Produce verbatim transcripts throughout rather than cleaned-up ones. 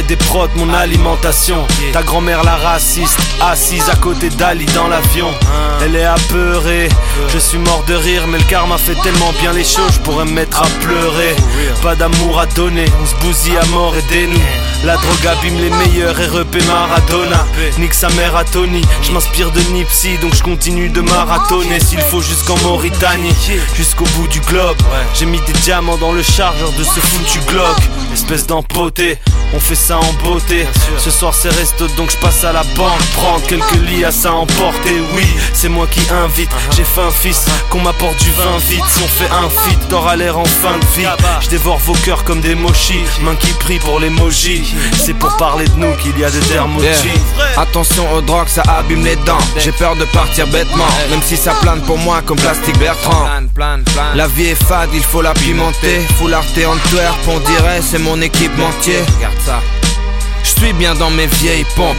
et des prods, mon alimentation. Ta grand-mère la raciste, assise à côté d'Ali dans l'avion. Elle est apeurée, je suis mort de rire, mais le karma fait tellement bien les choses, je pourrais me mettre à pleurer. Pas d'amour à donner, on se bousille à mort, aidez-nous. La drogue abîme les meilleurs, R E P Maradona. Nique sa mère à Tony, je m'inspire de Nipsey, donc je continue de marathonner. S'il faut jusqu'en Mauritanie, jusqu'au bout du globe. J'ai mis des diamants dans le chargeur de ce foutu Glock. Espèce d'empoté, on fait ça en beauté. Ce soir c'est resto donc je passe à la banque, prendre quelques lits à ça emporter. Oui, c'est moi qui invite, j'ai faim fils, qu'on m'apporte du vin vite. Si on fait un feat, t'auras l'air en fin de vie. Je dévore vos cœurs comme des mochis, main qui prie pour l'emoji. C'est pour parler de nous qu'il y a des dermotis. Yeah. Attention aux drogues, ça abîme les dents. J'ai peur de partir bêtement, même si ça plane pour moi comme Plastique Bertrand. La vie est fade, il faut la pimenter. Full Arte Antwerp, on dirait c'est mon équipementier. Regarde ça. Je suis bien dans mes vieilles pompes,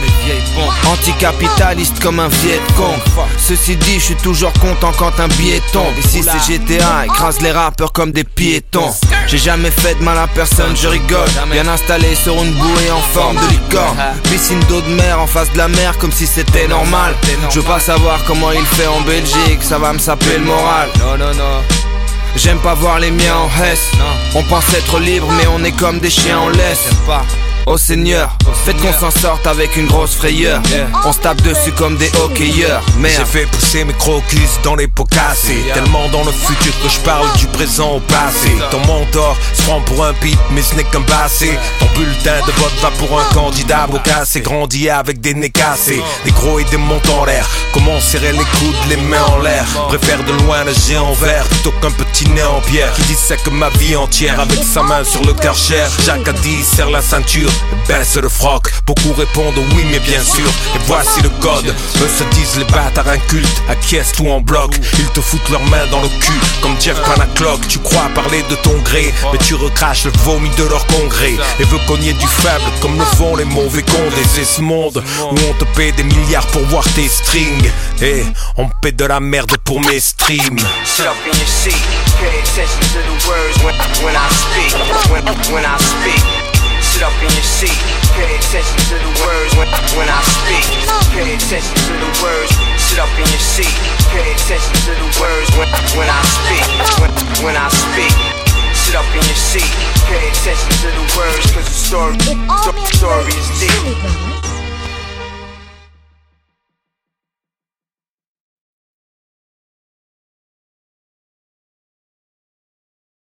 anticapitaliste comme un Vietcong. Ceci dit, je suis toujours content quand un billet tombe. Ici c'est G T A, écrase les rappeurs comme des piétons. J'ai jamais fait de mal à personne, je rigole. Bien installé sur une bouée en forme de licorne. Piscine d'eau de mer en face de la mer comme si c'était normal. Je veux pas savoir comment il fait en Belgique, ça va me saper le moral. Non, non, non. J'aime pas voir les miens en hesse. On pense être libre mais on est comme des chiens en laisse. Oh Seigneur, faites qu'on s'en sorte avec une grosse frayeur. On se tape dessus comme des hockeyeurs. Merde. J'ai fait pousser mes crocus dans les pots cassés. Tellement dans le futur que je parle du présent au passé. Ton mentor se prend pour un pipe mais ce n'est qu'un passé. Ton bulletin de vote va pour un candidat beau cassé. Grandi avec des nez cassés, des gros et des montants en l'air. Comment serrer les coudes, les mains en l'air. Préfère de loin le géant vert plutôt qu'un petit nez en pierre qui dissèque ma vie entière avec sa main sur le cœur cher. Jacques a dit serre la ceinture, baisse le froc. Beaucoup répondent oui mais bien sûr. Et voici le code. Eux se disent les bâtards incultes, acquiescent tout en bloc. Ils te foutent leurs mains dans le cul comme Jeff Panaclock. Tu crois parler de ton gré, mais tu recraches le vomi de leur congrès. Et veux cogner du faible comme le font les mauvais condés. C'est ce monde où on te paie des milliards pour voir tes strings. Et on me paie de la merde pour mes streams. Shut up in your seat, pay attention to the words when, when I speak, when, when I speak. Sit up in your seat, pay attention to the words when, when I speak. Pay attention to the words. Sit up in your seat, pay attention to the words when, when I speak. When, when I speak. Sit up in your seat, pay attention to the words, cause the story, the story is deep.